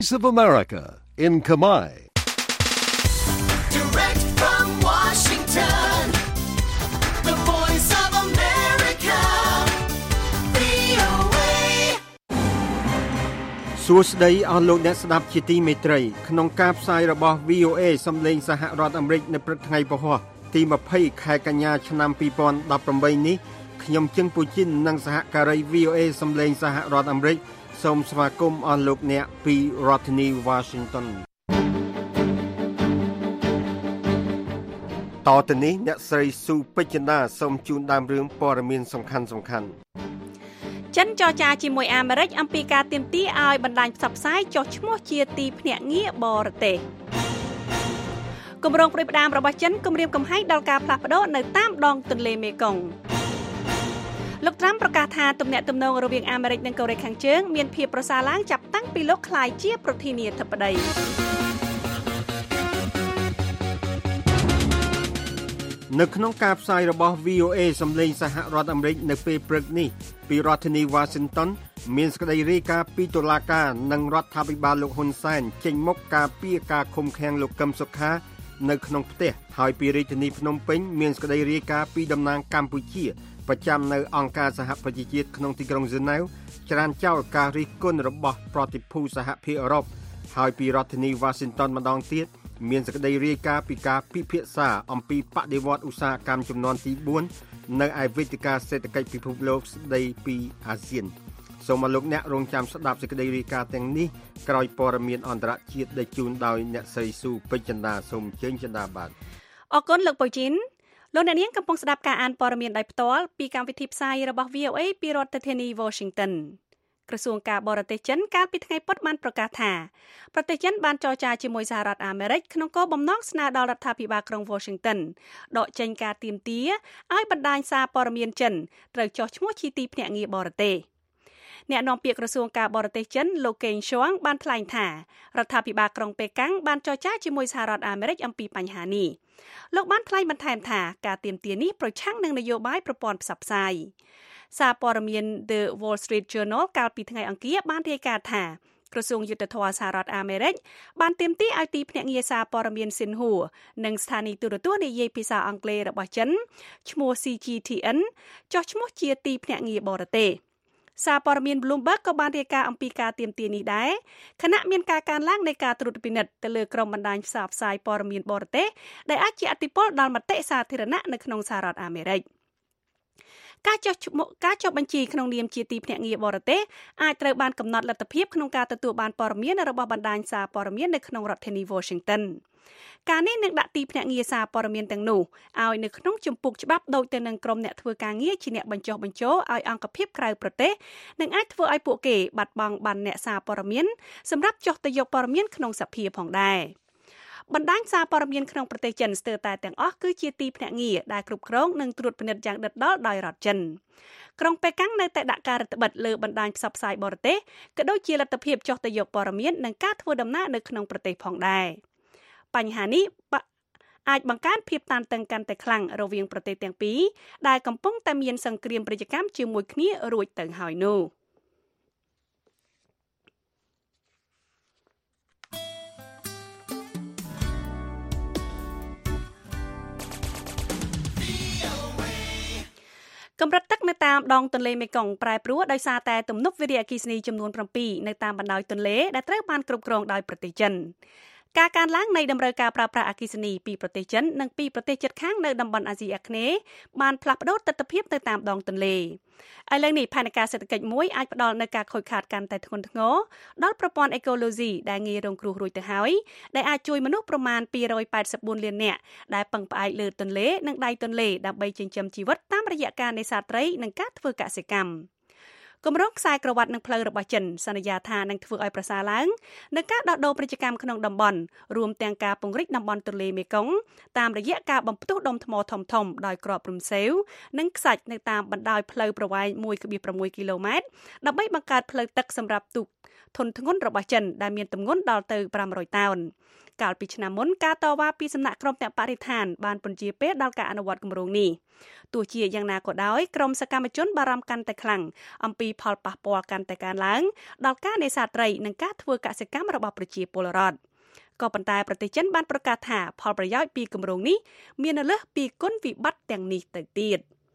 Voice of America in Khmer. Direct from Washington, the Voice of America, VOA. សួស្តីអស់លោកអ្នកស្ដាប់ជាទីមេត្រីក្នុងការផ្សាយរបស់ VOA សំឡេងសហរដ្ឋអាមេរិកនៅព្រឹកថ្ងៃពហុទី20ខែកញ្ញាឆ្នាំ2018នេះខ្ញុំជឹងពូជីននិងសហការី VOA សំឡេងសហរដ្ឋអាមេរិកសូមស្វាគមន៍អស់លោកអ្នកពីរដ្ឋធានី Washington តទៅនេះអ្នកស្រីស៊ូពេជ្ជណាសូមជូនដើមរឿងព័ត៌មានសំខាន់ចិនចរចាជាមួយអាមេរិកអំពីការទាមទារឲ្យបណ្ដាញផ្សព្វផ្សាយចុះឈ្មោះជាទីភ្នាក់ងារបរទេសគម្រោងប្រតិបត្តិរបស់ចិនគម្រាមកំហែងដល់ការផ្លាស់ប្ដូរនៅតាមដងទន្លេមេគង្គលោកត្រាំប្រកាសថាទំនាក់ទំនងរវាងអាមេរិកនិងកូរ៉េខាងជើងមានភាពប្រសើរឡើងចាប់តាំងពីលោកក្លាយជាប្រធានាធិបតីនៅក្នុងការផ្សាយរបស់ VOA សំឡេងសហរដ្ឋអាមេរិកនៅពេលព្រឹកនេះពីរដ្ឋធានី Washington មានសេចក្តីរាយការណ៍ពីតុលាការនិងរដ្ឋាភិបាលលោកហ៊ុនសែនចេញមុខការពារការឃុំឃាំងលោកកឹមសុខានៅក្នុងផ្ទះហើយពីរាជធានីភ្នំពេញមានសេចក្តីរាយការណ៍ពីតំណាងកម្ពុជាប្រចាំនៅអង្គការសហប្រជាជាតិក្នុងទីក្រុងហ្សឺណែវច្រានចោលការរិះគន់របស់ប្រតិភូសហភាពអឺរ៉ុបហើយពីរដ្ឋធានី Washington ម្ដងទៀតមានសេចក្តីរាយការណ៍ពីការពិភាក្សាអំពីបដិវត្តឧស្សាហកម្មចំនួនទី4នៅឯវេទិកាសេដ្ឋកិច្ចពិភពលោកស្តីពីអាស៊ានសូមអរលោកអ្នករងចាំស្ដាប់សេចក្តីរាយការណ៍ទាំងនេះក្រោយព័ត៌មានអន្តរជាតិដែលជូនដោយអ្នកស្រីស៊ូពេជ្ជណាសូមអញ្ជើញចិនដាបាទអរគុណលោកពូជីនលោកអ្នកនាងកំពុងស្ដាប់ការអានព័ត៌មានដោយផ្ទាល់ពីកម្មវិធីផ្សាយរបស់ VOA ពីរដ្ឋធានី Washington ក្រសួងការបរទេសចិនកាលពីថ្ងៃពុធបានប្រកាសថាប្រទេសចិនបានចរចាជាមួយសហរដ្ឋអាមេរិកក្នុងគោលបំណងស្នើដល់រដ្ឋាភិបាលក្រុង Washington ដកចេញការទាមទារឲ្យបណ្ដាញសារព័ត៌មានចិនត្រូវចុះឈ្មោះជាទីភ្នាក់ងារបរទេសអ្នកនាំពាក្យក្រសួងការបរទេសចិនលោកកេងឈួងបានថ្លែងថារដ្ឋាភិបាលក្រុងប៉េកាំងបានចរចាជាមួយសហរដ្ឋអាមេរិកអំពីបញ្ហានេះលោកបានថ្លែងបន្ថែមថាការទាមទារនេះប្រឆាំងនឹងនយោបាយប្រព័ន្ធផ្សព្វផ្សាយសារព័ត៌មាន The Wall Street Journal កាលពីថ្ងៃអង្គារបានរាយការណ៍ថាក្រសួងយុទ្ធភ័ពសហរដ្ឋអាមេរិកបានទាមទារឲ្យទីភ្នាក់ងារសារព័ត៌មាន Xinhua និងស្ថានីយទូរទស្សន៍និយាយភាសាអង់គ្លេសរបស់ចិនឈ្មោះ CGTN ចុះឈ្មោះជាទីភ្នាក់ងារបរទេសសារព័ត៌មាន Bloomberg ក៏បានរាយការណ៍អំពីការទាមទារនេះដែរខណៈមានការកើនឡើងនៃការត្រួតពិនិត្យទៅលើក្រុមបណ្ដាញផ្សព្វផ្សាយព័ត៌មានបរទេសដែលអាចជះឥទ្ធិពលដល់មតិសាធារណៈនៅក្នុងសហរដ្ឋអាមេរិកការចុះបញ្ជីក្នុងនាមជាទីភ្នាក់ងារបរទេសអាចត្រូវបានកំណត់លទ្ធភាពក្នុងការទទួលបានព័ត៌មានរបស់បណ្ដាញសារព័ត៌មាននៅក្នុងរដ្ឋធានី Washington ការនេះនឹងដាក់ទីភ្នាក់ងារសារព័ត៌មានទាំងនោះឲ្យនៅក្នុងជំពូកច្បាប់ដូចទៅនឹងក្រុមអ្នកធ្វើការងារជាអ្នកបញ្ចុះបញ្ចូលឲ្យអង្គភាពក្រៅប្រទេសនិងអាចធ្វើឲ្យពួកគេបាត់បង់បានអ្នកសារព័ត៌មានសម្រាប់ចុះទៅយកព័ត៌មានក្នុងសភាផងដែរបណ្ដាញសារព័ត៌មានក្នុងប្រទេសចិនស្ទើរតែទាំងអស់គឺជាទីភ្នាក់ងារដែលគ្រប់គ្រងនិងត្រួតពិនិត្យយ៉ាងដិតដល់ដោយរដ្ឋចិនក្រុងប៉េកាំងនៅតែដាក់ការរដ្ឋបិទលើបណ្ដាញផ្សព្វផ្សាយបរទេសក៏ដូចជាលទ្ធភាពចុះទៅយកព័ត៌មាននិងការធ្វើដំណើរនៅក្នុងប្រទេសផងដែរបញ្ហានេះអាចបង្កើនភាពតានតឹងកាន់តែខ្លាំងរវាងប្រទេសទាំងពីរដែលកំពុងតែមានសង្គ្រាមពាណិជ្ជកម្មជាមួយគ្នារួចទៅហើយនោះកម្រិតទឹកនៅតាមដងទន្លេមេគង្គប្រែប្រួលដោយសារតែទំនប់វារីអគ្គិសនីចំនួន7នៅតាមបណ្ដោយទន្លេដែលត្រូវបានគ្រប់គ្រងដោយប្រទេសចិនការកើនឡើងនៃតម្រូវការប្រើប្រាស់អគ្គិសនីពីប្រទេសចិននិងពីប្រទេសជិតខាងនៅតំបន់អាស៊ីអាគ្នេយ៍បានផ្លាស់ប្តូរទិដ្ឋភាពទៅតាមដងទន្លេឥឡូវនេះផែនការសេដ្ឋកិច្ចមួយអាចផ្ដល់នូវការខូចខាតកាន់តែធ្ងន់ធ្ងរដល់ប្រព័ន្ធអេកូឡូស៊ីដែលងាយរងគ្រោះរួចទៅហើយដែលអាចជួយមនុស្សប្រមាណ284លាននាក់ដែលពឹងផ្អែកលើទន្លេនិងដៃទន្លេដើម្បីចិញ្ចឹមជីវិតតាមរយៈការនេសាទត្រីនិងការធ្វើកសិកម្មគម្រោងខ្សែក្រវ៉ាត់នឹងផ្លូវរបស់ចិនសន្យាថានឹងធ្វើឲ្យប្រសើរឡើងនឹងការដោះដូរពាណិជ្ជកម្មក្នុងតំបន់រួមទាំងការពង្រីកតំបន់ទន្លេមេគង្គតាមរយៈការបំផ្ទុះដុំថ្មធំៗដោយគ្រាប់រំសេវនិងខ្សាច់នៅតាមបណ្ដោយផ្លូវប្រវែង 1.6 គីឡូម៉ែត្រដើម្បីបង្កើតផ្លូវទឹកសម្រាប់ទូកធនធ្ងន់របស់ចិនដែលមានទម្ងន់ដល់ទៅ500តោនកាលពីឆ្នាំមុនការតវ៉ាពីសំណាក់ក្រុមអ្នកបរិស្ថានបានពន្យាពេលដល់ការអនុវត្តគម្រោងនេះទោះជាយ៉ាងណាក៏ដោយក្រុមសកម្មជនបារម្ភកាន់តែខ្លាំងអំពីផលប៉ះពាល់កាន់តែកើនឡើងដល់ការនេសាទត្រីនិងការធ្វើកសិកម្មរបស់ប្រជាពលរដ្ឋក៏ប៉ុន្តែប្រទេសចិនបានប្រកាសថាផលប្រយោជន៍ពីគម្រោងនេះមានលើសពីគុណវិបត្តិទាំងនេះទៅទៀត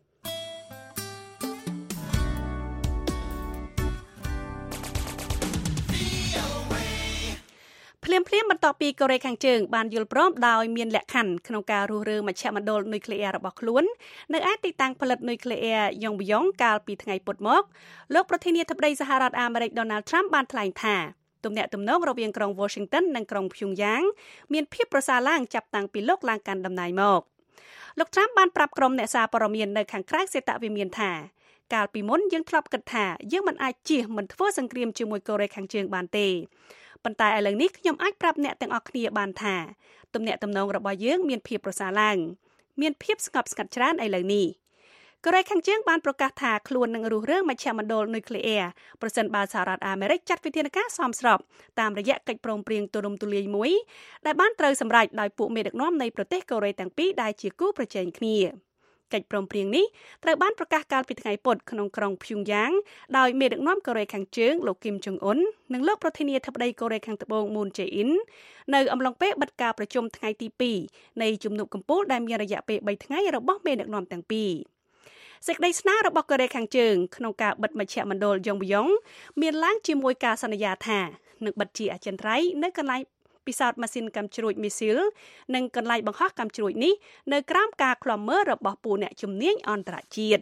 ភ្លាមបន្ទាប់ពីកូរ៉េខាងជើងបានយល់ព្រមដោយមានលក្ខខណ្ឌក្នុងការរុះរើមជ្ឈមណ្ឌលនុយក្លេអ៊ែររបស់ខ្លួននៅឯទីតាំងផលិតនុយក្លេអ៊ែរយ៉ុងប៊យ៉ុងកាលពីថ្ងៃពុធមកលោកប្រធានាធិបតីសហរដ្ឋអាមេរិក Donald Trump បានថ្លែងថាទំនាក់ទំនងរវាងក្រុង Washington និងក្រុង Pyongyang មានភាពប្រសើរឡើងចាប់តាំងពីលោកឡើងកាន់តំណែងមកលោក Trump បានប្រាប់ក្រុមអ្នកសារព័ត៌មាននៅខាងក្រៅសេតវិមានថាកាលពីមុនយើងធ្លាប់គិតថាយើងមិនអាចជៀសមិនធ្វើសង្គ្រាមជាមួយកូរ៉េខាងជើងបានទេប៉ុន្តែឥឡូវនេះខ្ញុំអាចប្រាប់អ្នកទាំងអស់គ្នាបានថាទំនាក់ទំនងរបស់យើងមានភាពប្រសើរឡើងមានភាពស្ងប់ស្ងាត់ច្រើនឥឡូវនេះកូរ៉េខាងជើងបានប្រកាសថាខ្លួននឹងរុះរើមជ្ឈមណ្ឌលនុយក្លេអ៊ែរប្រសិនបើសហរដ្ឋអាមេរិកចាត់វិធានការសមស្របតាមរយៈកិច្ចព្រមព្រៀងទូលំទូលាយមួយដែលបានត្រូវសម្រេចដោយពួកមេដឹកនាំនៃប្រទេសកូរ៉េទាំងពីរដែលជាគូប្រជែងគ្នាកិច្ចព្រមព្រៀងនេះត្រូវបានប្រកាសកាលពីថ្ងៃពុធក្នុងក្រុង Pyongyang ដោយមេដឹកនាំកូរ៉េខាងជើងលោកគីមចុងអ៊ុននិងលោកប្រធានាធិបតីកូរ៉េខាងត្បូងមូនជេអ៊ីននៅអំឡុងពេលបិទការប្រជុំថ្ងៃទី2នៃជំនួបកំពូលដែលមានរយៈពេល3ថ្ងៃរបស់មេដឹកនាំទាំងពីរសេចក្តីស្នើរបស់កូរ៉េខាងជើងក្នុងការបិទមជ្ឈមណ្ឌលយ៉ុងប៊យ៉ុងមានឡើងជាមួយការសន្យាថានឹងបិទជាអចិន្ត្រៃយ៍នៅកន្លែងពិសោធន៍ម៉ាស៊ីនកាំជ្រួចមីស៊ីលនិងកន្លែងបង្ហោះកាំជ្រួចនេះនៅក្រោមការឃ្លាំមើលរបស់ពួកអ្នកជំនាញអន្តរជាតិ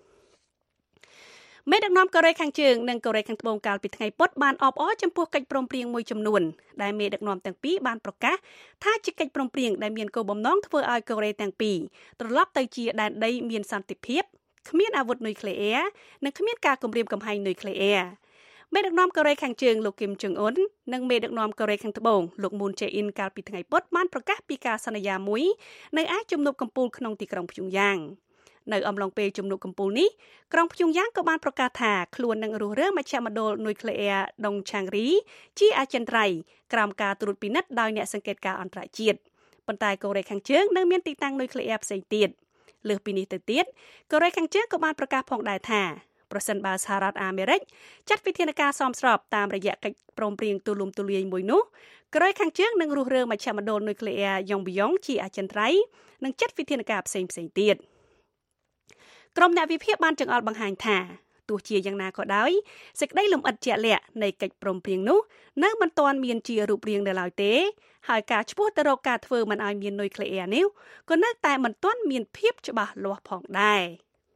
មេដឹកនាំកូរ៉េខាងជើងនិងកូរ៉េខាងត្បូងកាលពីថ្ងៃពុធបានអបអរចំពោះកិច្ចព្រមព្រៀងមួយចំនួនដែលមេដឹកនាំទាំងពីរបានប្រកាសថាជាកិច្ចព្រមព្រៀងដែលមានគោលបំណងធ្វើឲ្យកូរ៉េទាំងពីរត្រឡប់ទៅជាដែនដីមានសន្តិភាពគ្មានអាវុធនុយក្លេអ៊ែរនិងគ្មានការគំរាមកំហែងនុយក្លេអ៊ែរមេដឹកនាំកូរ៉េខាងជើងលោកគីមចុងអ៊ុននិងមេដឹកនាំកូរ៉េខាងត្បូងលោកមូនជេអ៊ីនកាលពីថ្ងៃពុធបានប្រកាសពីការសន្យាមួយនៅឯជំនួបកំពូលក្នុងទីក្រុង Pyongyang នៅអំឡុងពេលជំនួបកំពូលនេះក្រុង Pyongyang ក៏បានប្រកាសថាខ្លួននឹងរុះរើមជ្ឈមណ្ឌលនុយក្លេអ៊ែរដុងឆាងរីជាអចិន្ត្រៃយ៍ក្រោមការត្រួតពិនិត្យដោយអ្នកសង្កេតការណ៍អន្តរជាតិប៉ុន្តែកូរ៉េខាងជើងនៅមានទីតាំងនុយក្លេអ៊ែរផ្សេងទៀតលើសពីនេះទៅទៀតកូរ៉េខាងជើងក៏បានប្រកាសផងដែរថាប្រសិនបើសហរដ្ឋអាមេរិកចាត់វិធានការសមស្របតាមរយៈកិច្ចព្រមព្រៀងទូលំទូលាយមួយនោះកូរ៉េខាងជើងនឹងរុះរើមជ្ឈមណ្ឌលនុយក្លេអ៊ែរយ៉ុងប៊យ៉ុងជាអចិន្ត្រៃយ៍និងចាត់វិធានការផ្សេងទៀតក្រុមអ្នកវិភាគបានចង្អុលបង្ហាញថាទោះជាយ៉ាងណាក៏ដោយសេចក្តីលម្អិតជាក់លាក់នៃកិច្ចព្រមព្រៀងនោះនៅមិនទាន់មានជារូបរាងនៅឡើយទេហើយការឆ្ពោះទៅរកការធ្វើមិនឲ្យមាននុយក្លេអ៊ែរនេះក៏នៅតែមិនទាន់មានភាពច្បាស់លាស់ផងដែរ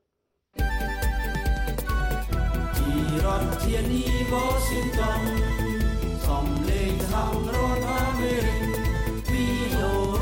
រដ្ឋធានី Washington សំឡេងសហរដ្ឋអាមេរិក VOA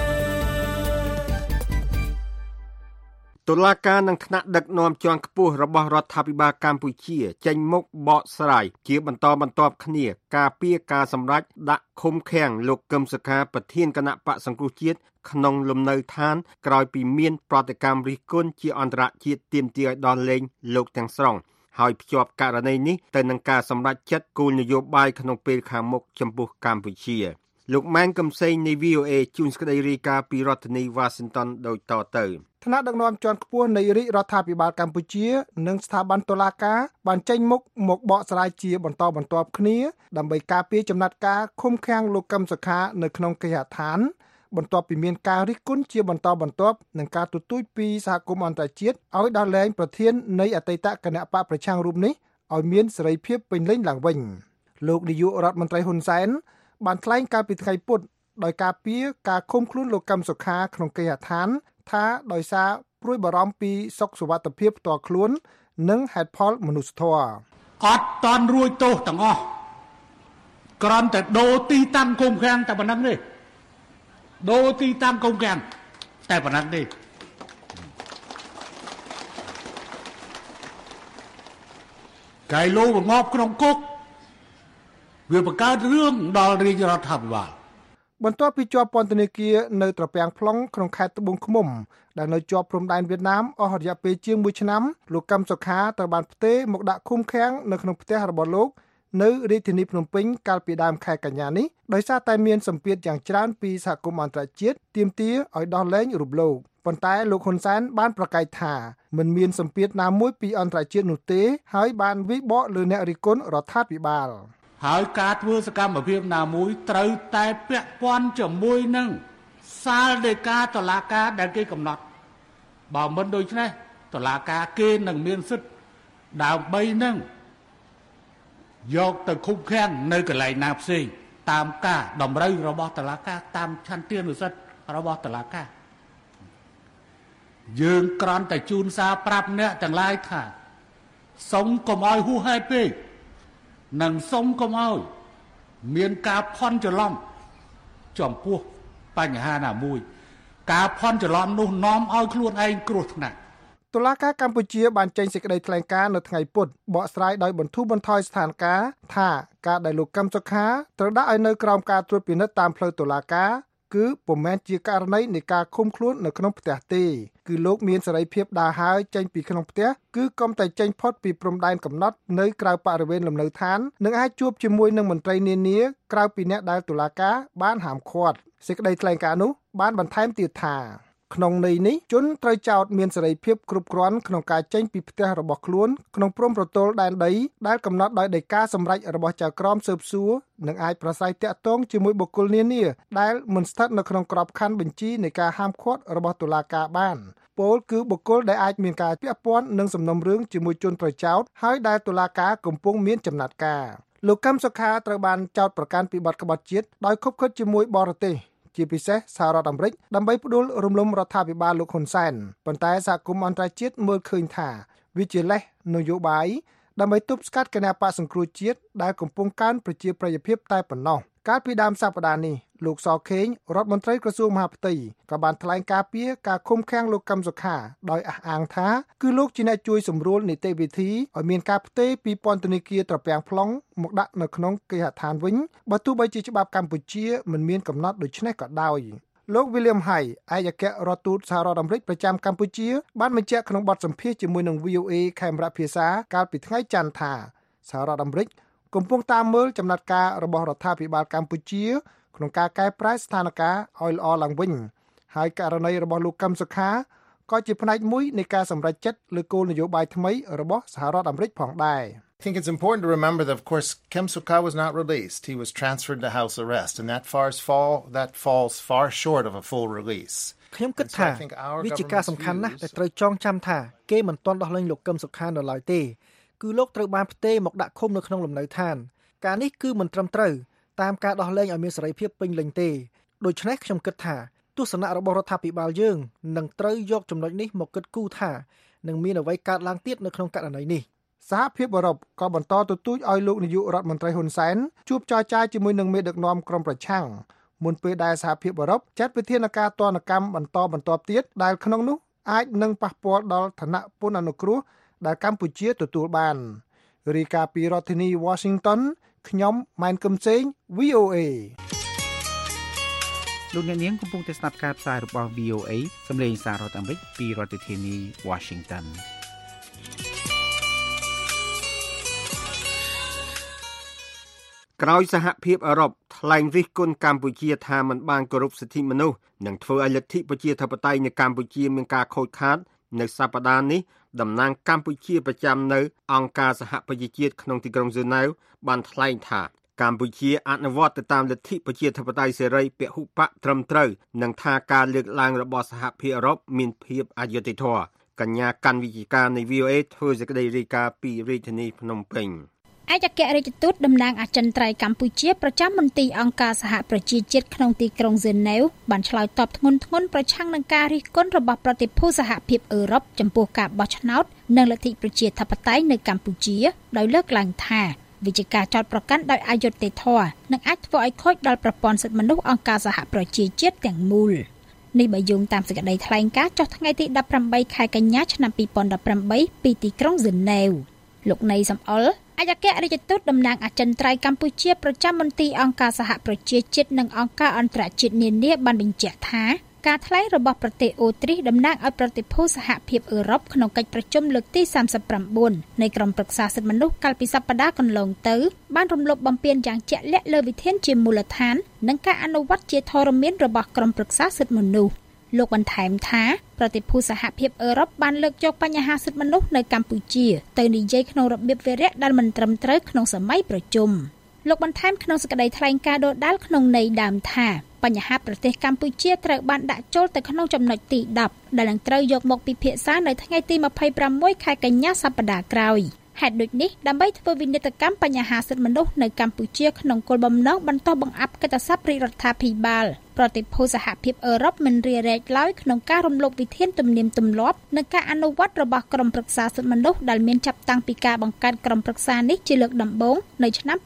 តុលាការនឹងថ្នាក់ដឹកនាំជាន់ខ្ពស់របស់រដ្ឋាភិបាលកម្ពុជាចេញមុខបកស្រាយជាបន្តបន្ទាប់គ្នាការពីការសម្រេចដាក់ឃុំឃាំងលោកកឹមសុខាប្រធានគណៈបកសង្គ្រោះជាតិក្នុងលំនៅឋានក្រោយពីមានប្រតិកម្មរិះគន់ជាអន្តរជាតិទាមទារឲ្យដោះលែងលោកទាំងស្រុងហើយភ្ជាប់ករណីនេះទៅនឹងការសម្រេចចិត្តគោលនយោបាយក្នុងពេលខាងមុខចំពោះកម្ពុជាលោកម៉ែនកំសែងនៃ VOA ជួនសេចក្តីរាយការណ៍ពីរដ្ឋធានី Washington ដូចតទៅថ្នាក់ដឹកនាំជាន់ខ្ពស់នៃរាជរដ្ឋាភិបាលកម្ពុជានិងស្ថាប័នតុលាការបានចេញមុខមកបកស្រាយជាបន្តបន្ទាប់គ្នាដើម្បីការពារចំណាត់ការឃុំឃាំងលោកកឹមសុខានៅក្នុងគេហដ្ឋានបន្ទាប់ពីមានការរិះគន់ជាបន្តបន្ទាប់នឹងការទទូចពីសហគមន៍អន្តរជាតិឲ្យដោះលែងប្រធាននៃអតីតគណៈបកប្រឆាំងរូបនេះឲ្យមានសេរីភាពពេញលេញឡើងវិញលោកនាយករដ្ឋមន្ត្រីហ៊ុនសែនបានថ្លែងកាលពីថ្ងៃពុធដោយការពារការឃុំខ្លួនលោកកឹមសុខាក្នុងគេហដ្ឋានថាដោយសារព្រួយបារម្ភពីសុខសុវត្ថិភាពផ្ទាល់ខ្លួននិងហេតុផលមនុស្សធម៌អត់តន់រួចទោសទាំងអស់គ្រាន់តែដូរទីតាំងឃុំឃាំងតែប៉ុណ្ណឹងទេដូរទីតាំងឃុំឃាំងតែប៉ុណ្ណឹងទេកាយលោបង្ងប់ក្នុងគុកវាបង្កើតរឿងដល់រាជរដ្ឋាភិបាលបន្ទាប់ពីជាប់ពន្ធនាគារនៅត្រពាំង plong ក្នុងខេត្តត្បូងឃ្មុំដែលនៅជាប់ព្រំដែនវៀតណាមអស់រយៈពេលជាង1ឆ្នាំលោកកឹមសុខាត្រូវបានផ្ទេរមកដាក់ឃុំឃាំងនៅក្នុងផ្ទះរបស់លោកនៅរាជធានីភ្នំពេញកាលពីដើមខែកញ្ញានេះដោយសារតែមានសម្ពាធយ៉ាងច្រើនពីសហគមន៍អន្តរជាតិទាមទារឲ្យដោះលែងរូបលោកប៉ុន្តែលោកហ៊ុនសែនបានប្រកាសថាមិនមានសម្ពាធណាមួយពីអន្តរជាតិនោះទេហើយបានវិបកលើអ្នករិះគន់រដ្ឋាភិបាលហើយការធ្វើសកម្មភាពណាមួយត្រូវតែពាក់ព័ន្ធជាមួយនឹងសាលដីកាតុលាការដែលគេកំណត់បើមិនដូច្នេះតុលាការគេនឹងមានសិទ្ធិដើម្បីនឹងយកទៅឃុំឃាំងនៅកន្លែងណាផ្សេងតាមការតម្រូវរបស់តុលាការតាមឆន្ទានុសិទ្ធិរបស់តុលាការយើងគ្រាន់តែជូនសារប្រាប់អ្នកទាំងឡាយថាសូមកុំឲ្យហួសហេតុពេកនិងសូមកុំឲ្យមានការភ័ន្តច្រឡំចំពោះបញ្ហាណាមួយការភ័ន្តច្រឡំនោះនាំឲ្យខ្លួនឯងគ្រោះថ្នាក់តុលាការកម្ពុជាបានចេញសេចក្តីថ្លែងការណ៍នៅថ្ងៃពុធបកស្រាយដោយបន្ធូរបន្ថយស្ថានភាពថាការដែលលោកកឹមសុខាត្រូវដាក់ឲ្យនៅក្រោមការត្រួតពិនិត្យតាមផ្លូវតុលាការគឺពុំមែនជាករណីនៃការឃុំខ្លួននៅក្នុងផ្ទះទេគឺលោកមានសេរីភាពដើរហើរចេញពីក្នុងផ្ទះគឺកុំតែចេញផុតពីព្រំដែនកំណត់នៅក្រៅបរិវេណលំនៅឋាននិងអាចជួបជាមួយនឹងមន្ត្រីនានាក្រៅពីអ្នកដែលតុលាការបានហាមឃាត់សេចក្តីថ្លែងការណ៍នោះបានបន្ថែមទៀតថាក្នុងន័យនេះជនត្រូវចោទមានសេរីភាពគ្រប់គ្រាន់ក្នុងការចេញពីផ្ទះរបស់ខ្លួនក្នុងព្រំប្រទល់ដែនដីដែលកំណត់ដោយដីកាសម្រេចរបស់ចៅក្រមស៊ើបសួរនិងអាចប្រស្រ័យទាក់ទងជាមួយបុគ្គលនានាដែលមិនស្ថិតនៅក្នុងក្របខ័ណ្ឌបញ្ជីនៃការហាមឃាត់របស់តុលាការបានពោលគឺបុគ្គលដែលអាចមានការពាក់ព័ន្ធនឹងសំណុំរឿងជាមួយជនត្រូវចោទហើយដែលតុលាការកំពុងមានចំណាត់ការលោកកឹមសុខាត្រូវបានចោទប្រកាន់ពីបទក្បត់ជាតិដោយខុបខិតជាមួយបរទេសជាពិសេសសហរដ្ឋអាមេរិកដើម្បីផ្ដួលរំលំរដ្ឋាភិបាលលោកហ៊ុនសែនប៉ុន្តែសហគមន៍អន្តរជាតិមើលឃើញថាវាជាលេសនយោបាយដើម្បីទប់ស្កាត់គណបក្សសង្គ្រោះជាតិដែលកំពុងកើនប្រជាប្រិយភាពតែប៉ុណ្ណោះកាលពីដើមសប្តាហ៍នេះលោកសខេងរដ្ឋមន្ត្រីក្រសួងមហាផ្ទៃក៏បានថ្លែងការពីការឃុំឃាំងលោកកឹមសុខាដោយអះអាងថាគឺលោកជាអ្នកជួយសម្រួលនីតិវិធីឲ្យមានការផ្ទេរពីពន្ធនាគារត្រពាំង plong មកដាក់នៅក្នុងគេហដ្ឋានវិញបើទោះបីជាច្បាប់កម្ពុជាមិនមានកំណត់ដូច្នេះក៏ដោយលោក William Hai ឯកអគ្គរដ្ឋទូតសហរដ្ឋអាមេរិកប្រចាំកម្ពុជាបានបញ្ជាក់ក្នុងបទសម្ភាសន៍ជាមួយនឹង VOA ខេមរៈភាសាកាលពីថ្ងៃច័ន្ទថាសហរដ្ឋអាមេរិកកំពុងតាមមើលចំណាត់ការរបស់រដ្ឋាភិបាលកម្ពុជាក្នុងការកែប្រែស្ថានភាពឲ្យល្អឡើងវិញហើយករណីរបស់លោកកឹមសុខាក៏ជាផ្នែកមួយនៃការសម្រេចចិត្តលើគោលនយោបាយថ្មីរបស់សហរដ្ឋអាមេរិកផងដែរ I think it's important to remember that, of course, Kem Sokha was not released. He was transferred to house arrest, and that falls far short of a full release. ខ្ញុំគិតថាវាជាការសំខាន់ណាស់ដែលត្រូវចងចាំថាគេមិនទាន់ដោះលែងលោកកឹមសុខានៅឡើយទេគឺលោកត្រូវបានផ្ទេរមកដាក់ឃុំនៅក្នុងលំនៅឋានការនេះគឺមិនត្រឹមត្រូវតាមការដោះលែងឲ្យមានសេរីភាពពេញលេញទេដូច្នេះខ្ញុំគិតថាទស្សនៈរបស់រដ្ឋាភិបាលយើងនឹងត្រូវយកចំណុចនេះមកគិតគូរថានឹងមានអ្វីកើតឡើងទៀតនៅក្នុងករណីនេះសហភាពអឺរ៉ុបក៏បន្តទទូចឲ្យលោកនាយករដ្ឋមន្ត្រីហ៊ុនសែនជួបចរចាជាមួយនឹងមេដឹកនាំក្រុមប្រឆាំងមុនពេលដែលសហភាពអឺរ៉ុបចាត់វិធានការទណ្ឌកម្មបន្តទៀតដែលក្នុងនោះអាចនឹងប៉ះពាល់ដល់ឋានៈពន្ធអនុគ្រោះដែលកម្ពុជាទទួលបានរាយការណ៍ពីរដ្ឋធានី Washington ខ្ញុំម៉ែនកឹមសេង VOA លោកអ្នកនាងកំពុងតែស្ដាប់ការផ្សាយរបស់ VOA សម្លេងសាររដ្ឋអាមេរិកពីរដ្ឋធានី Washington ក្រោយសហភាពអឺរ៉ុបថ្លែងរិះគន់កម្ពុជាថាមិនបានគោរពសិទ្ធិមនុស្សនិងធ្វើឲ្យលទ្ធិប្រជាធិបតេយ្យនៅកម្ពុជាមានការខូចខាតនៅសប្តាហ៍នេះតំណាងកម្ពុជាប្រចាំនៅអង្គការសហប្រជាជាតិក្នុងទីក្រុងហ្សឺណែវបានថ្លែងថាកម្ពុជាអនុវត្តទៅតាមលទ្ធិប្រជាធិបតេយ្យសេរីពហុបកត្រឹមត្រូវនិងថាការលើកឡើងរបស់សហភាពអឺរ៉ុបមានភាពអយុត្តិធម៌កញ្ញាកាន់វិជាការនៃ VOA ធ្វើសេចក្តីរាយការណ៍ពីរាជធានីភ្នំពេញឯកអគ្គរដ្ឋទូតតំណាងអចិន្ត្រៃយ៍កម្ពុជាប្រចាំមន្ទីរអង្គការសហប្រជាជាតិក្នុងទីក្រុងហ្សឺណែវបានឆ្លើយតបធ្ងន់ធ្ងរប្រឆាំងនឹងការរិះគន់របស់ប្រតិភូសហភាពអឺរ៉ុបចំពោះការបោះឆ្នោតនិងលទ្ធិប្រជាធិបតេយ្យនៅកម្ពុជាដោយលើកឡើងថាវាជាការចោទប្រកាន់ដោយអយុត្តិធម៌និងអាចធ្វើឲ្យខូចដល់ប្រព័ន្ធសិទ្ធិមនុស្សអង្គការសហប្រជាជាតិទាំងមូលនេះបើយោងតាមសេចក្តីថ្លែងការណ៍ចុះថ្ងៃទី18ខែកញ្ញាឆ្នាំ2018ពីទីក្រុងហ្សឺណែវលោកណៃសំអល់ឯកអគ្គរដ្ឋទូតតំណាងអចិន្ត្រៃយ៍កម្ពុជាប្រចាំមន្ទីរអង្គការសហប្រជាជាតិនិងអង្គការអន្តរជាតិនានាបានបញ្ជាក់ថាការថ្លែងរបស់ប្រទេសអូទ្រីសតំណាងឲ្យប្រតិភូសហភាពអឺរ៉ុបក្នុងកិច្ចប្រជុំលើកទី39នៃក្រុមប្រឹក្សាសិទ្ធិមនុស្សកាលពីសប្តាហ៍កន្លងទៅបានរំលោភបំពានយ៉ាងជាក់លាក់លើវិធានជាមូលដ្ឋាននិងការអនុវត្តជាធរមានរបស់ក្រុមប្រឹក្សាសិទ្ធិមនុស្សលោកបន្ថែមថាប្រតិភូសហភាពអឺរ៉ុបបានលើកយកបញ្ហាសិទ្ធិមនុស្សនៅកម្ពុជាទៅនិយាយក្នុងរបៀបវារៈដែលមិនត្រឹមត្រូវក្នុងសម័យប្រជុំលោកបន្ថែមក្នុងសេចក្តីថ្លែងការណ៍ដដាលក្នុងន័យដើមថាបញ្ហាប្រទេសកម្ពុជាត្រូវបានដាក់ចូលទៅក្នុងចំណុចទី10ដែលនឹងត្រូវយកមកពិភាក្សានៅថ្ងៃទី26ខែកញ្ញាសប្តាហ៍ក្រោយហេតុដូចនេះដើម្បីធ្វើវិនិច្ឆ័យកម្មបញ្ហាសិទ្ធិមនុស្សនៅកម្ពុជាក្នុងគោលបំណងបន្តបង្អាប់កិត្តិស័ព្ទរដ្ឋាភិបាលប្រតិភូសហភាពអឺរ៉ុបមិនរារែកឡើយក្នុងការរំលោភវិធានទំនៀមទម្លាប់និងការអនុវត្តរបស់ក្រុមប្រឹក្សាសិទ្ធិមនុស្សដែលមានចាប់តាំងពីការបង្កើតក្រុមប្រឹក្សានេះជាលើកដំបូងនៅឆ្នាំ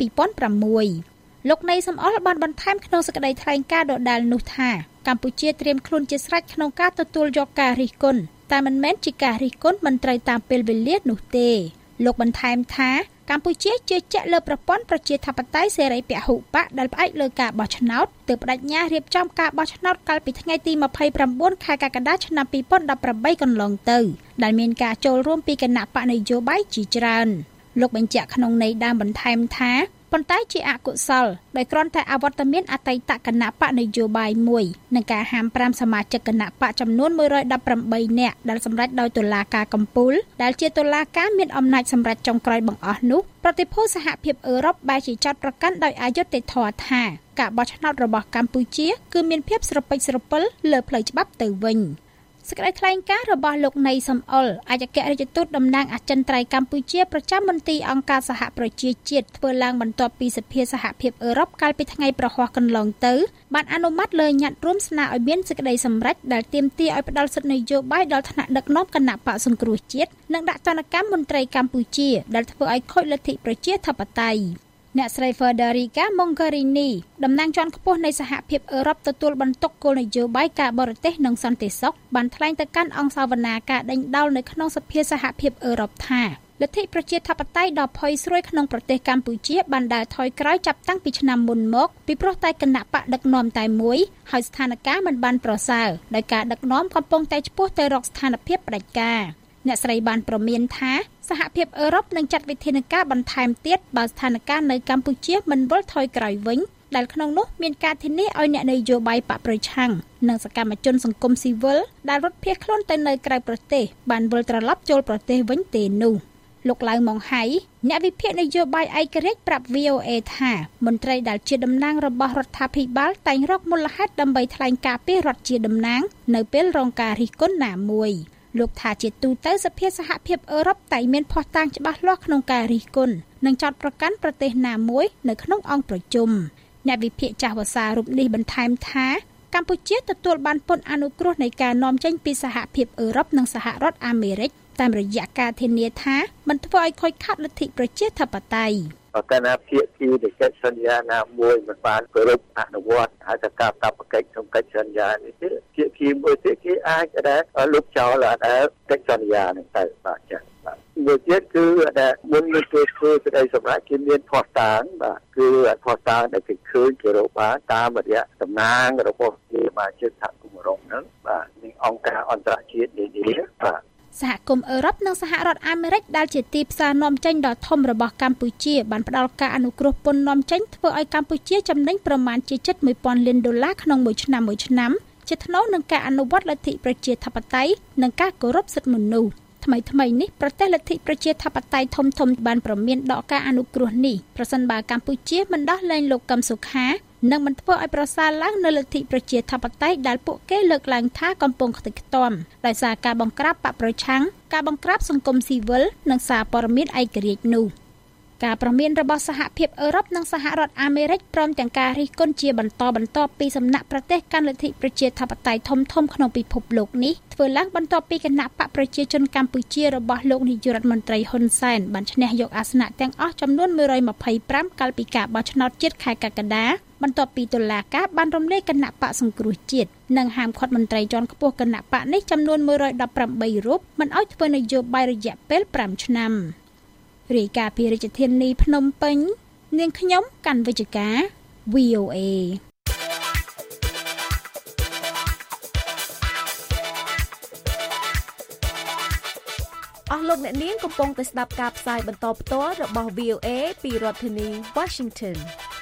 2006លោកណេសំអល់បានបន្ថែមក្នុងសេចក្តីថ្លែងការណ៍ដដែលនោះថាកម្ពុជាត្រៀមខ្លួនជាស្រេចក្នុងការទទួលយកការរិះគន់តែមិនមែនជាការរិះគន់មិនត្រូវតាមពេលវេលានោះទេលោកបន្ថែមថាកម្ពុជាជឿជាក់លើប្រព័ន្ធប្រជាធិបតេយ្យសេរីពហុបកដែលផ្អែកលើការបោះឆ្នោតទើបបដិញ្ញារៀបចំការបោះឆ្នោតកាលពីថ្ងៃទី29ខែកក្កដាឆ្នាំ2018កន្លងទៅដែលមានការចូលរួមពីគណៈបកនយោបាយជាច្រើនលោកបញ្ជាក់ក្នុងន័យដើមបន្ថែមថាប៉ុន្តែជាអកុសលដោយគ្រាន់តែអវត្តមានអតីតគណៈបកនយោបាយមួយនិងការហាម5សមាជិកគណៈបកចំនួន118នាក់ដែលសម្រេចដោយតុលាការកំពូលដែលជាតុលាការមានអំណាចសម្រេចចុងក្រោយបង្អស់នោះប្រតិភូសហភាពអឺរ៉ុបបែរជាចាត់ប្រកាន់ដោយអយុត្តិធម៌ថាការបោះឆ្នោតរបស់កម្ពុជាគឺមានភាពស្រពេចស្រពិលលើផ្លូវច្បាប់ទៅវិញសេចក្តីថ្លែងការណ៍របស់លោកណៃសំអល់អគ្គរដ្ឋទូតតំណាងអចិន្ត្រៃយ៍កម្ពុជាប្រចាំមន្ទីរអង្គការសហប្រជាជាតិធ្វើឡើងបន្ទាប់ពីសភាសហភាពអឺរ៉ុបកាលពីថ្ងៃប្រហ័សកន្លងទៅបានអនុម័តលើញត្តិរួមស្នើឲ្យមានសេចក្តីសម្រេចដែលទាមទារឲ្យផ្ដល់សិទ្ធិនយោបាយដល់ថ្នាក់ដឹកនាំគណៈបកសង្គ្រោះជាតិនិងដាក់ទណ្ឌកម្មមន្ត្រីកម្ពុជាដែលធ្វើឲ្យខូចលទ្ធិប្រជាធិបតេយ្យអ្នកស្រី Federica Mogherini តំណាងជាន់ខ្ពស់នៃសហភាពអឺរ៉ុបទទួលបន្ទុកគោលនយោបាយការបរទេសនិងសន្តិសុខបានថ្លែងទៅកាន់អង្គសាវនាការដេញដោលនៅក្នុងសភាសហភាពអឺរ៉ុបថាលទ្ធិប្រជាធិបតេយ្យដ៏ផុយស្រួយក្នុងប្រទេសកម្ពុជាបានដើរថយក្រោយចាប់តាំងពីឆ្នាំមុនមកពីព្រោះតែគណៈបកដឹកនាំតែមួយហើយស្ថានភាពមិនបានប្រសើរដោយការដឹកនាំកំពុងតែឆ្ពោះទៅរកស្ថានភាពផ្ដាច់ការអ្នកស្រីបានប្រមានថាសហភាពអឺរ៉ុបនឹងចាត់វិធានការបន្ថែមទៀតបើស្ថានភាពនៅកម្ពុជាមិនវិលថយក្រោយវិញដែលក្នុងនោះមានការធានាឲ្យអ្នកនយោបាយបកប្រឆាំងនិងសកម្មជនសង្គមស៊ីវិលដែលរត់ភៀសខ្លួនទៅនៅក្រៅប្រទេសបានវិលត្រឡប់ចូលប្រទេសវិញទេនោះលោកឡៅម៉ុងហៃអ្នកវិភាគនយោបាយឯករាជ្យប្រាប់ VOA ថាមន្ត្រីដែលជាតំណាងរបស់រដ្ឋាភិបាលតែងរកមូលហេតុដើម្បីថ្លែងការពីរដ្ឋជាតំណាងនៅពេលរងការរិះគន់ណាមួយលោកថាជាទូទៅសភាសហភាពអឺរ៉ុបតែមានភស្តុតាងច្បាស់លាស់ក្នុងការរិះគន់និងចោទប្រកាន់ប្រទេសណាមួយនៅក្នុងអង្គប្រជុំអ្នកវិភាគចាស់វសារូបនេះបន្ថែមថាកម្ពុជាទទួលបានពន្ធអនុគ្រោះនៃការនាំចេញពីសហភាពអឺរ៉ុបនិងសហរដ្ឋអាមេរិកតាមរយៈការធានាថាមិនធ្វើឲ្យខូចខាតលទ្ធិប្រជាធិបតេយ្យគណៈភាគីនៃកិច្ចសន្យាណាមួយមិនបានគោរពអនុវត្តហើយតែការតាប់កិច្ចក្នុងកិច្ចសន្យានេះទេភាគីមួយទៀតគេអាចដែលលុបចោលដែលកិច្ចសន្យានេះទៅបាទចា៎បាទមួយទៀតគឺដែលមុននឹងគេធ្វើសេចក្តីសម្រេចគេមានភស្តុតាងបាទគឺភស្តុតាងដែលគេឃើញគេរកបានតាមរយៈតំណាងរបស់ជាសមាជិកសហគមន៍អឺរ៉ុបហ្នឹងបាទនិងអង្គការអន្តរជាតិនានាបាទសហគមន៍អឺរ៉ុបនិងសហរដ្ឋអាមេរិកដែលជាទីផ្សារនាំចេញដ៏ធំរបស់កម្ពុជាបានផ្ដល់ការអនុគ្រោះពន្ធនាំចេញធ្វើឲ្យកម្ពុជាចំណេញប្រមាណជា$1,000 លានក្នុងមួយឆ្នាំជាថ្នូរនឹងការអនុវត្តលទ្ធិប្រជាធិបតេយ្យនិងការគោរពសិទ្ធិមនុស្សថ្មីនេះប្រទេសលទ្ធិប្រជាធិបតេយ្យធំបានប្រមានដកការអនុគ្រោះនេះប្រសិនបើកម្ពុជាមិនដោះលែងលោកកឹមសុខានិងមិនធ្វើឲ្យប្រសើរឡើងនៅលទ្ធិប្រជាធិបតេយ្យដែលពួកគេលើកឡើងថាកំពុងខ្ទេចខ្ទាំដោយសារការបង្ក្រាបបកប្រឆាំងការបង្ក្រាបសង្គមស៊ីវិលនិងសារព័ត៌មានឯករាជ្យនោះការប្រមានរបស់សហភាពអឺរ៉ុបនិងសហរដ្ឋអាមេរិកព្រមទាំងការរិះគន់ជាបន្តពីសំណាក់ប្រទេសកាន់លទ្ធិប្រជាធិបតេយ្យធំក្នុងពិភពលោកនេះធ្វើឡើងបន្ទាប់ពីគណៈបកប្រជាជនកម្ពុជារបស់លោកនាយករដ្ឋមន្ត្រីហ៊ុនសែនបានឈ្នះយកអាសនៈទាំងអស់ចំនួន125កាលពីការបោះឆ្នោតជាតិខែកក្កដាបន្ទាប់ពីតុលាការបានរំលាយគណៈបកសង្គ្រោះជាតិនិងហាមឃាត់មន្ត្រីជាន់ខ្ពស់គណៈបកនេះចំនួន118រូបមិនឲ្យធ្វើនយោបាយរយៈពេល5ឆ្នាំរាយការណ៍ពីរាជធានីភ្នំពេញនាងខ្ញុំកាន់វិជ្ជការ VOA លោកអ្នកនាងកំពុងតែស្ដាប់ការផ្សាយបន្តផ្ទាល់របស់ VOA ពីរដ្ឋធានី Washington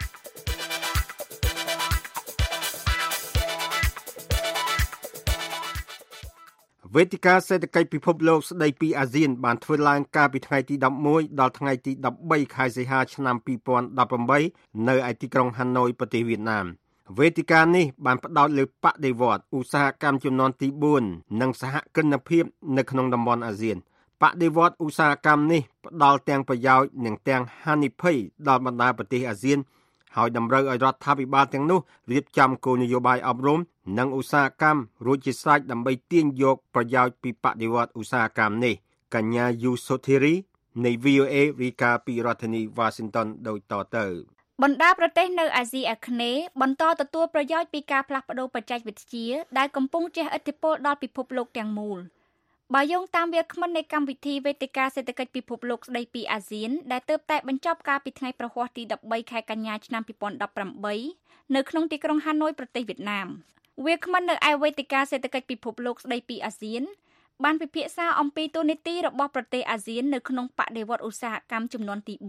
វេទិកាសេដ្ឋកិច្ចពិភពលោកស្ដីពីអាស៊ានបានធ្វើឡើងកាលពីថ្ងៃទី11ដល់ថ្ងៃទី13ខែសីហាឆ្នាំ2018នៅឯទីក្រុងហាណូយប្រទេសវៀតណាមវេទិកានេះបានផ្ដោតលើបដិវត្តន៍ឧស្សាហកម្មជំនាន់ទី4និងសហគ្រិនភាពនៅក្នុងតំបន់អាស៊ានបដិវត្តន៍ឧស្សាហកម្មនេះផ្ដល់ទាំងប្រយោជន៍និងទាំងហានិភ័យដល់បណ្ដាប្រទេសអាស៊ានហើយតម្រូវឲ្យរដ្ឋាភិបាលទាំងនោះរៀបចំគោលនយោបាយអប់រំនិងឧស្សាហកម្មរួចជាស្រេចដើម្បីទាញយកប្រយោជន៍ពីបដិវត្តន៍ឧស្សាហកម្មនេះកញ្ញាយូសូធីរីនៃ VOA រាយការណ៍ពីរដ្ឋធានី Washington ដូចតទៅបណ្ដាប្រទេសនៅអាស៊ីអាគ្នេយ៍បន្តទទួលប្រយោជន៍ពីការផ្លាស់ប្តូរបច្ចេកវិទ្យាដែលកំពុងជះឥទ្ធិពលដល់ពិភពលោកទាំងមូលបើយោងតាមវាគ្មិននៃកម្មវិធីវេទិកាសេដ្ឋកិច្ចពិភពលោកស្ដីពីអាស៊ានដែលទើបតែបញ្ចប់កាលពីថ្ងៃប្រហ័សទី13ខែកញ្ញាឆ្នាំ2018នៅក្នុងទីក្រុងហាណូយប្រទេសវៀតណាមវាគ្មិននៅឯវេទិកាសេដ្ឋកិច្ចពិភពលោកស្ដីពីអាស៊ានបានពិភាក្សាអំពីតួនាទីរបស់ប្រទេសអាស៊ាននៅក្នុងបដិវត្តន៍ឧស្សាហកម្មចំនួនទី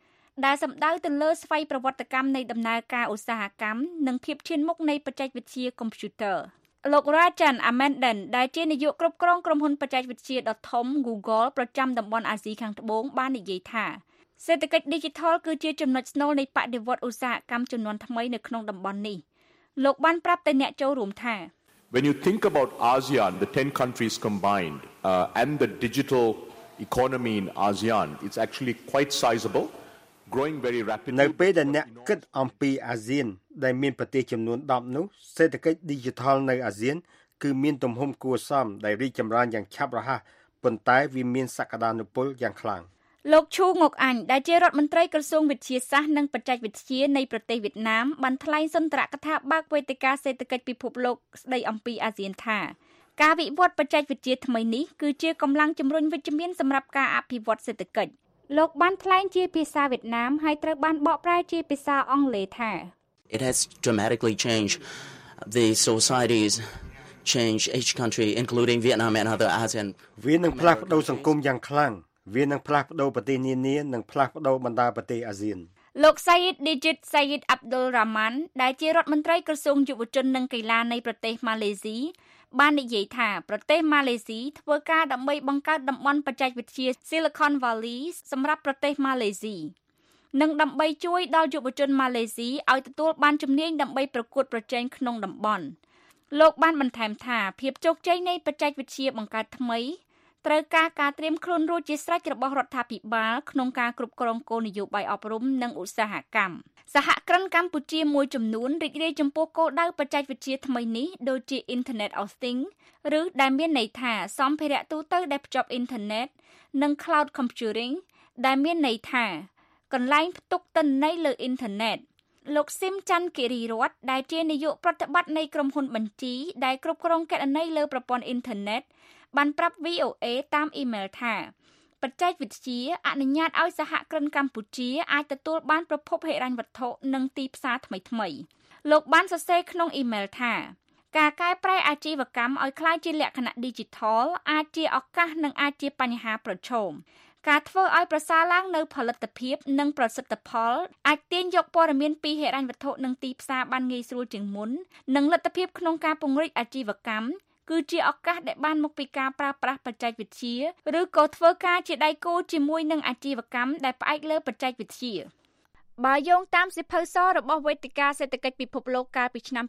4ដែលសំដៅទៅលើស្វ័យប្រវត្តិកម្មនៃដំណើរការឧស្សាហកម្មនិងភាពឈានមុខនៃបច្ចេកវិទ្យាកុំព្យូទ័រលោក Rajan Amenden ដែលជានាយកគ្រប់គ្រងក្រុមហ៊ុនបច្ចេកវិទ្យាដ៏ធំ Google ប្រចាំតំបន់អាស៊ីខាងត្បូងបាននិយាយថាសេដ្ឋកិច្ច Digital គឺជាចំណុចស្នូលនៃបដិវត្តន៍ឧស្សាហកម្មចំនួនថ្មីនៅក្នុងតំបន់នេះលោកបានប្រាប់ទៅអ្នកចូលរួមថា When you think about ASEAN, the 10 countries combined, and the digital economy in ASEAN, it's actually quite sizable, growing very rapidly. នៅពេលដែលអ្នកគិតអំពីអាស៊ានដែលមានប្រទេសចំនួន10នោះសេដ្ឋកិច្ច Digital នៅអាស៊ានគឺមានទំហំគួរសមដែលរីកចម្រើនយ៉ាងឆាប់រហ័សប៉ុន្តែវាមានសក្តានុពលយ៉ាងខ្លាំងលោកឈូងុកអាញ់ដែលជារដ្ឋមន្ត្រីក្រសួងវិទ្យាសាស្ត្រនិងបច្ចេកវិទ្យានៃប្រទេសវៀតណាមបានថ្លែងសុន្ទរកថាបើកវេទិកាសេដ្ឋកិច្ចពិភពលោកស្ដីអំពីអាស៊ានថាការវិវត្តបច្ចេកវិទ្យាថ្មីនេះគឺជាកម្លាំងជំរុញវិជ្ជមានសម្រាប់ការអភិវឌ្ឍសេដ្ឋកិច្ចលោកបានថ្លែងជាភាសាវៀតណាមហើយត្រូវបានបកប្រែជាភាសាអង់គ្លេសថា It has dramatically changed the societies change each country including Vietnam and other ASEAN វានឹងផ្លាស់ប្ដូរសង្គមយ៉ាងខ្លាំងវានឹងផ្លាស់ប្ដូរប្រទេសនានានិងផ្លាស់ប្ដូរបណ្ដាប្រទេសអាស៊ានលោក Said Digit Said Abdul Rahman ដែលជារដ្ឋមន្ត្រីក្រសួងយុវជននិងកីឡានៃប្រទេសម៉ាឡេស៊ីបាននិយាយថាប្រទេសម៉ាឡេស៊ីធ្វើការដើម្បីបង្កើតតំបន់បច្ចេកវិទ្យា Silicon Valley សម្រាប់ប្រទេសម៉ាឡេស៊ីនិងដើម្បីជួយដល់យុវជនម៉ាឡេស៊ីឲ្យទទួលបានជំនាញដើម្បីប្រកួតប្រជែងក្នុងតំបន់លោកបានបន្ថែមថាភាពជោគជ័យនៃបច្ចេកវិទ្យាបង្កើតថ្មីត្រូវការត្រៀមខ្លួនរួចជាស្រេចរបស់រដ្ឋាភិបាលក្នុងការគ្រប់គ្រងគោលនយោបាយអប់រំនិងឧស្សាហកម្មសហគ្រិនកម្ពុជាមួយចំនួនរីករាយចំពោះគោលដៅបច្ចេកវិទ្យាថ្មីនេះដូចជា Internet of Things ឬដែលមានន័យថាសម្ភារៈទូទៅដែលភ្ជាប់អ៊ីនធឺណិតនិង Cloud Computing ដែលមានន័យថាកន្លែងផ្ទុកទិន្នន័យលើអ៊ីនធឺណិតលោកស៊ីមច័ន្ទគិរីរតន៍ដែលជានាយកប្រតិបត្តិនៃក្រុមហ៊ុនបញ្ជីដែលគ្រប់គ្រងគណនេយ្យលើប្រព័ន្ធអ៊ីនធឺណិតបានប្រាប់ VOA តាមអ៊ីមែលថាបច្ចេកវិទ្យាអនុញ្ញាតឲ្យសហគ្រិនកម្ពុជាអាចទទួលបានប្រភពហិរញ្ញវត្ថុនិងទីផ្សារថ្មីៗលោកបានសរសេរក្នុងអ៊ីមែលថាការកែប្រែអាជីវកម្មឲ្យក្លាយជាលក្ខណៈ Digital អាចជាឱកាសនិងអាចជាបញ្ហាប្រឈមការធ្វើឲ្យប្រសើរឡើងនៅផលិតភាពនិងប្រសិទ្ធផលអាចទាញយកព័ត៌មានពីហិរញ្ញវត្ថុនិងទីផ្សារបានងាយស្រួលជាងមុននិងលទ្ធភាពក្នុងការពង្រីកអាជីវកម្មគឺជាឱកាសដែលបានមកពីការប្រើប្រាស់បច្ចេកវិទ្យាឬក៏ធ្វើការជាដៃគូជាមួយនឹងអាជីវកម្មដែលផ្អែកលើបច្ចេកវិទ្យាបើយោងតាមសិភៅសរបស់វេទិកាសេដ្ឋកិច្ចពិភពលោកកាលពីឆ្នាំ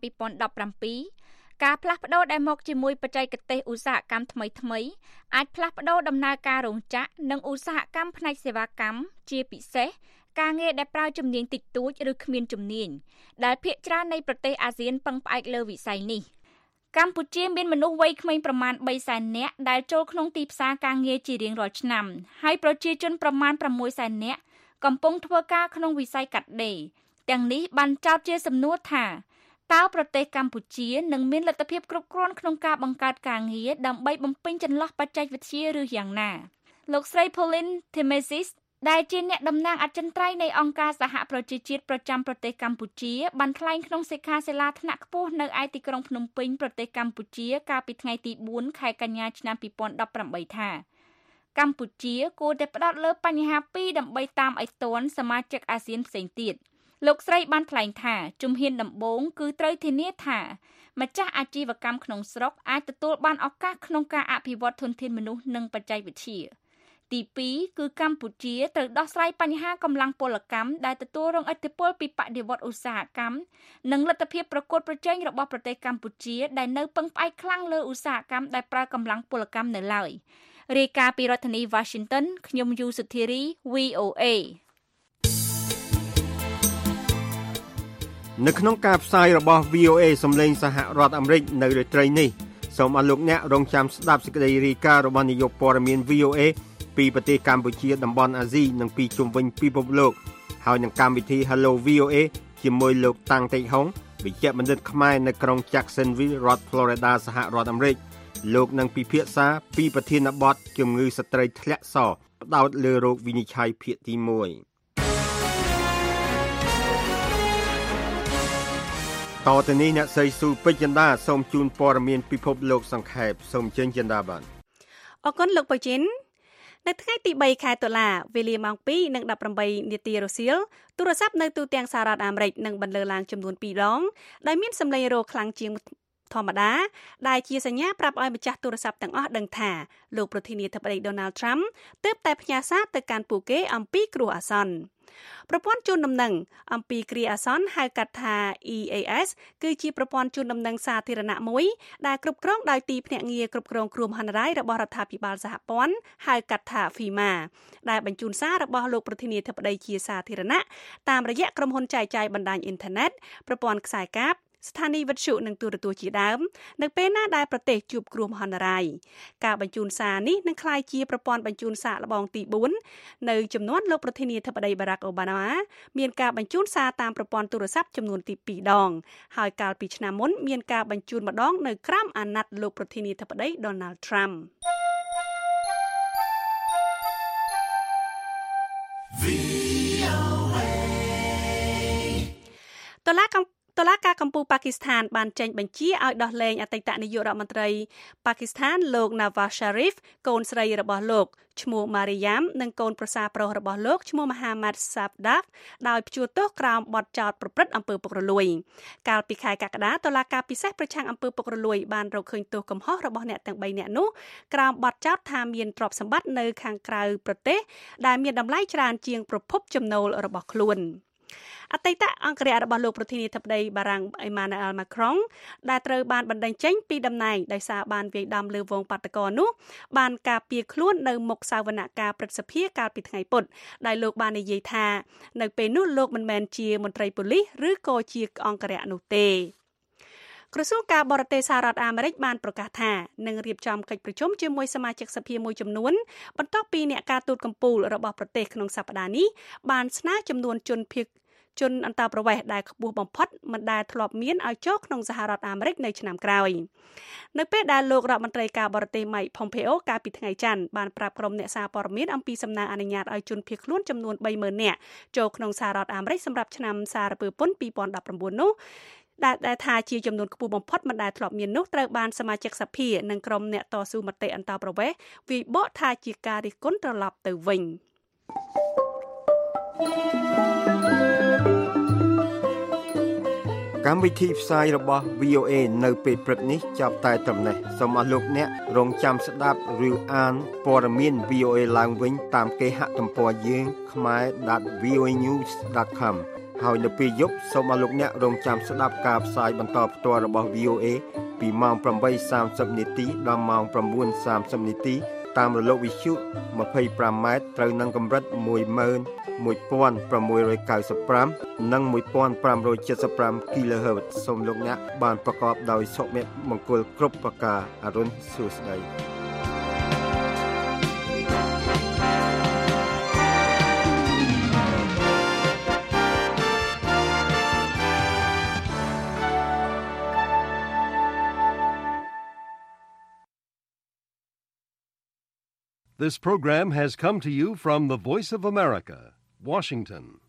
2017ការផ្លាស់ប្ដូរដែលមកជាមួយបច្ចេកទេសឧស្សាហកម្មថ្មីៗអាចផ្លាស់ប្ដូរដំណើរការរោងចក្រនិងឧស្សាហកម្មផ្នែកសេវាកម្មជាពិសេសការងារដែលប្រើជំនាញតិចតួចឬគ្មានជំនាញដែលភាគច្រើននៃប្រទេសអាស៊ានពឹងផ្អែកលើវិស័យនេះកម្ពុជាមានមនុស្សវ័យក្មេងប្រមាណ 300,000 នាក់ដែលចូលក្នុងទីផ្សារការងារជារៀងរាល់ឆ្នាំហើយប្រជាជនប្រមាណ 600,000 នាក់កំពុងធ្វើការក្នុងវិស័យកាត់ដេរទាំងនេះបានចោទជាសំណួរថាតើប្រទេសកម្ពុជានឹងមានលទ្ធភាពគ្រប់គ្រាន់ក្នុងការបង្កើតការងារដើម្បីបំពេញចន្លោះបច្ចេកវិទ្យាឬយ៉ាងណាលោកស្រី Pauline Themesis ដែលជាអ្នកតំណាងអចិន្ត្រៃយ៍នៃអង្គការសហប្រជាជាតិប្រចាំប្រទេសកម្ពុជាបានថ្លែងក្នុងសិក្ខាសាលាថ្នាក់ខ្ពស់នៅឯទីក្រុងភ្នំពេញប្រទេសកម្ពុជាកាលពីថ្ងៃទី4ខែកញ្ញាឆ្នាំ2018ថាកម្ពុជាគួរតែផ្ដោតលើបញ្ហាពីរដើម្បីតាមឲ្យទាន់សមាជិកអាស៊ានផ្សេងទៀតលោកស្រីបានថ្លែងថាជំហានដំបូងគឺត្រូវធានាថាម្ចាស់អាជីវកម្មក្នុងស្រុកអាចទទួលបានឱកាសក្នុងការអភិវឌ្ឍធនធានមនុស្សនិងបច្ចេកវិទ្យាទី2គឺកម្ពុជាត្រូវដោះស្រាយបញ្ហាកម្លាំងពលកម្មដែលទទួលរងឥទ្ធិពលពីបដិវត្តន៍ឧស្សាហកម្មនិងលទ្ធភាពប្រកួតប្រជែងរបស់ប្រទេសកម្ពុជាដែលនៅពឹងផ្អែកខ្លាំងលើឧស្សាហកម្មដែលប្រើកម្លាំងពលកម្មនៅឡើយរាយការណ៍ពីរដ្ឋធានី Washington ខ្ញុំយូសុធារី VOA នៅក្នុងការផ្សាយរបស់ VOA សំឡេងសហរដ្ឋអាមេរិកនៅរាត្រីនេះសូមអរលោកអ្នករងចាំស្ដាប់សេចក្តីរាយការណ៍របស់នាយកព័ត៌មាន VOA ពីប្រទេសកម្ពុជាតំបន់អាស៊ីនិងពីជុំវិញពិភពលោកហើយនឹងកម្មវិធី Hello VOA ជាមួយលោកតាំងតេហុងវិជ្ជបណ្ឌិតខ្មែរនៅក្រុង Jacksonville រដ្ឋ Florida សហរដ្ឋអាមេរិកលោកនឹងពិភាក្សាពីប្រធានបទជំងឺស្ត្រីធ្លាក់សផ្ដោតលើរោគវិនិច្ឆ័យភាគទី1តទៅនេះអ្នកស្រីស៊ូពេជ្រចិន្តាសូមជូនព័ត៌មានពិភពលោកសង្ខេបសូមជើញចិន្តាបានអរគុណលោកបូជីននៅថ្ងៃទី3ខែតុលាវេលាម៉ោង 2:18 នាទីរសៀលទូរស័ព្ទនៅទូទាំងសហរដ្ឋអាមេរិកនឹងបន្លឺឡើងចំនួន2ដងដោយមានសំឡេងរោខ្លាំងជាងធម្មតាដែលជាសញ្ញាប្រាប់ឲ្យម្ចាស់ទូរស័ព្ទទាំងអស់ដឹងថាលោកប្រធានាធិបតី Donald Trump ទើបតែផ្ញើសារទៅកាន់ពួកគេអំពីគ្រោះអាសន្នប្រព័ន្ធជូនដំណឹងអំពីគ្រាអាសន្នហៅកាត់ថា EAS គឺជាប្រព័ន្ធជូនដំណឹងសាធារណៈមួយដែលគ្រប់គ្រងដោយទីភ្នាក់ងារគ្រប់គ្រងគ្រោះមហន្តរាយរបស់រដ្ឋាភិបាលសហព័ន្ធហៅកាត់ថា FEMA ដែលបញ្ជូនសាររបស់លោកប្រធានាធិបតីជាសាធារណៈតាមរយៈក្រុមហ៊ុនចែកចាយបណ្ដាញអ៊ីនធឺណិតប្រព័ន្ធខ្សែកាបស្ថានីយ៍វិទ្យុនិងទូរទស្សន៍ជាដើមនៅពេលណាដែលប្រទេសជួបគ្រោះមហន្តរាយការបញ្ជូនសារនេះនឹងក្លាយជាប្រព័ន្ធបញ្ជូនសារល្បងទី4នៅចំនួនលោកប្រធានាធិបតី Barack Obama មានការបញ្ជូនសារតាមប្រព័ន្ធទូរស័ព្ទចំនួនទី2ដងហើយកាលពីឆ្នាំមុនមានការបញ្ជូនម្ដងនៅក្រោមអាណត្តិលោកប្រធានាធិបតី Donald Trumpតុលាការកំពូលប៉ាគីស្ថានបានចេញបញ្ជាឲ្យដោះលែងអតីតនាយករដ្ឋមន្ត្រីប៉ាគីស្ថានលោក Nawaz Sharif កូនស្រីរបស់លោកឈ្មោះ Mariam និងកូនប្រសារប្រុសរបស់លោកឈ្មោះ Mohammad Safdaf ដោយផ្ជួសទោសក្រោមបទចោទប្រព្រឹត្តអំពើពុករលួយកាលពីខែកក្កដាតុលាការពិសេសប្រឆាំងអំពើពុករលួយបានរកឃើញទោសកំហុសរបស់អ្នកទាំង3នាក់នោះក្រោមបទចោទថាមានទ្រព្យសម្បត្តិនៅខាងក្រៅប្រទេសដែលមានតម្លៃច្រើនជាងប្រភពចំណូលរបស់ខ្លួនអតីតអង្គរាជរបស់លោកប្រធានាធិបតីបារាំង Emmanuel Macron ដែលត្រូវបានបណ្តេញចេញពីតំណែងដោយសារបានវាយដំលើវងបាតកោនោះបានការពារខ្លួននៅមុខសវនកម្មព្រឹទ្ធសភាកាលពីថ្ងៃពុធដែលលោកបាននិយាយថានៅពេលនោះលោកមិនមែនជាមន្ត្រីប៉ូលីសឬក៏ជាអង្គរៈនោះទេក្រសួងការបរទេសសហរដ្ឋអាមេរិកបានប្រកាសថានឹងរៀបចំកិច្ចប្រជុំជាមួយសមាជិកសភាមួយចំនួនបន្ទាប់ពីអ្នកការទូតកំពូលរបស់ប្រទេសក្នុងសប្តាហ៍នេះបានស្នើចំនួនជនអន្តោប្រវេសន៍ដែលខ្ពស់បំផុតមិនដែលធ្លាប់មានឲ្យចូលក្នុងសហរដ្ឋអាមេរិកនៅឆ្នាំក្រោយនៅពេលដែលលោករដ្ឋមន្ត្រីការបរទេស Mike Pompeo កាលពីថ្ងៃច័ន្ទបានប្រាប់ក្រុមអ្នកសារព័ត៌មានអំពីសំណើអនុញ្ញាតឲ្យជនភៀសខ្លួនចំនួន 30,000 នាក់ចូលក្នុងសហរដ្ឋអាមេរិកសម្រាប់ឆ្នាំសារពើពន្ធ 2019 នោះដែលថាជាចំនួនខ្ពស់បំផុតមិនដែលធ្លាប់មាននោះត្រូវបានសមាជិកសភានិងក្រុមអ្នកតស៊ូមតិអន្តោប្រវេសន៍វាយបកថាជាការរិះគន់ត្រឡប់ទៅវិញកម្មវិធីផ្សាយរបស់ VOA នៅពេលព្រឹកនេះចាប់តែត្រឹមនេះសូមអរលោកអ្នករងចាំស្ដាប់ឬអានព័ត៌មាន VOA ឡើងវិញតាមគេហទំព័រយើង khmer.voanews.com ហើយនៅពេលយប់សូមអរលោកអ្នករងចាំស្ដាប់ការផ្សាយបន្តផ្ទាល់របស់ VOA ពីម៉ោង 8:30 នាទីដល់ម៉ោង 9:30 នាទីតាមរលកវិទ្យុ 25 ម៉ែត្រត្រូវនឹងកម្រិត 11,695 និង 1,575 kHz សូមលោកអ្នកបានប្រកបដោយសុភមង្គលគ្រប់ប្រការអរុនសួស្តី This program has come to you from the Voice of America, Washington.